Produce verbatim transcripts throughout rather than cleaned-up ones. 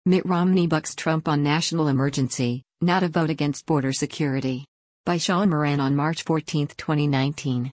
Mitt Romney bucks Trump on national emergency, not a vote against border security. By Sean Moran on March fourteenth, twenty nineteen.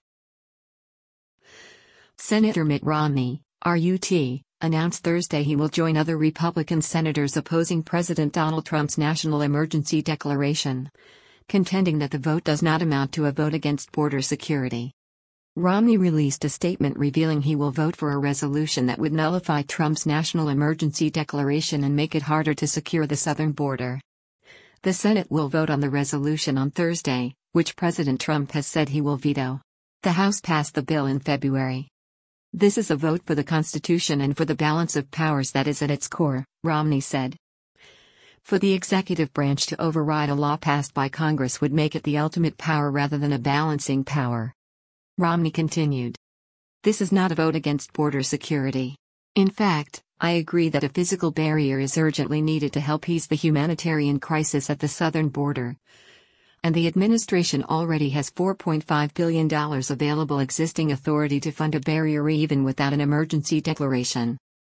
Senator Mitt Romney, R U T, announced Thursday he will join other Republican senators opposing President Donald Trump's national emergency declaration, contending that the vote does not amount to a vote against border security. Romney released a statement revealing he will vote for a resolution that would nullify Trump's national emergency declaration and make it harder to secure the southern border. The Senate will vote on the resolution on Thursday, which President Trump has said he will veto. The House passed the bill in February. "This is a vote for the Constitution and for the balance of powers that is at its core," Romney said. For the executive branch to override a law passed by Congress would make it the ultimate power rather than a balancing power. Romney continued. "This is not a vote against border security. In fact, I agree that a physical barrier is urgently needed to help ease the humanitarian crisis at the southern border. And the administration already has four point five billion dollars available existing authority to fund a barrier even without an emergency declaration.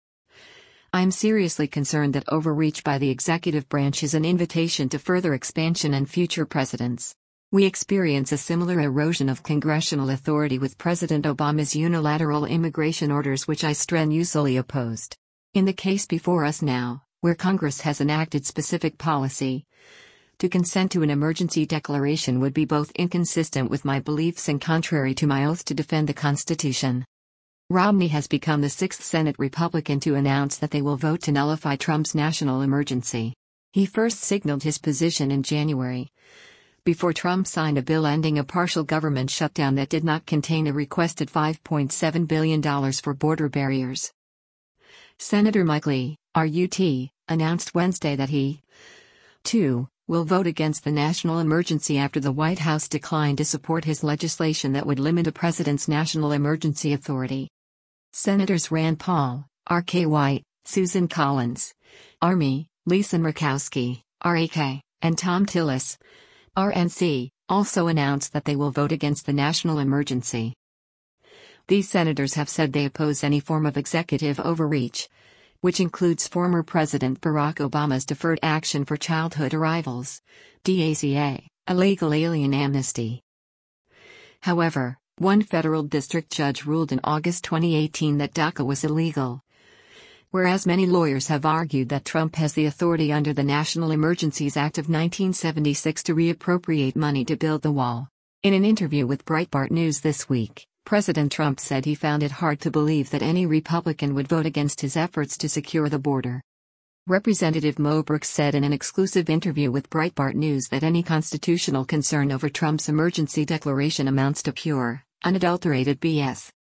I am seriously concerned that overreach by the executive branch is an invitation to further expansion and future precedents. We experience a similar erosion of congressional authority with President Obama's unilateral immigration orders, which I strenuously opposed. In the case before us now, where Congress has enacted specific policy, to consent to an emergency declaration would be both inconsistent with my beliefs and contrary to my oath to defend the Constitution." Romney has become the sixth Senate Republican to announce that they will vote to nullify Trump's national emergency. He first signaled his position in January, before Trump signed a bill ending a partial government shutdown that did not contain a requested five point seven billion dollars for border barriers. Senator Mike Lee, R U T, announced Wednesday that he, too, will vote against the national emergency after the White House declined to support his legislation that would limit a president's national emergency authority. Senators Rand Paul, R K White, Susan Collins, R M I, Lisa Murkowski, R A K, and Thom Tillis, R N C, also announced that they will vote against the national emergency. These senators have said they oppose any form of executive overreach, which includes former President Barack Obama's Deferred Action for Childhood Arrivals, DACA, a legal alien amnesty. However, one federal district judge ruled in August twenty eighteen that DACA was illegal, whereas many lawyers have argued that Trump has the authority under the National Emergencies Act of nineteen seventy-six to reappropriate money to build the wall. In an interview with Breitbart News this week, President Trump said he found it hard to believe that any Republican would vote against his efforts to secure the border. Representative Mo Brooks said in an exclusive interview with Breitbart News that any constitutional concern over Trump's emergency declaration amounts to pure, unadulterated B S.